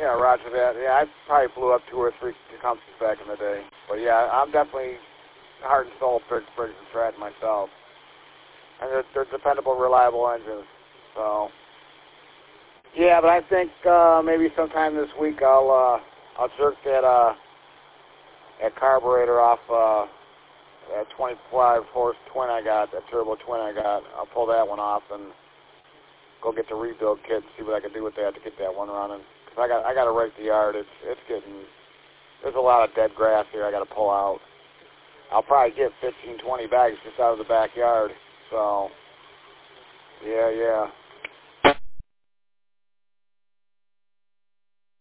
Yeah, roger that. Yeah, I probably blew up 2 or 3 Tecumsehs back in the day. But yeah, I'm definitely heart and soul Briggs and Stratton myself. And they're dependable, reliable engines. So yeah, but I think maybe sometime this week I'll jerk that carburetor off that 25 horse twin I got, that turbo twin I got. I'll pull that one off and go get the rebuild kit and see what I can do with that to get that one running. Cause I got to rake the yard. It's getting, there's a lot of dead grass here I got to pull out. I'll probably get 15, 20 bags just out of the backyard. So yeah.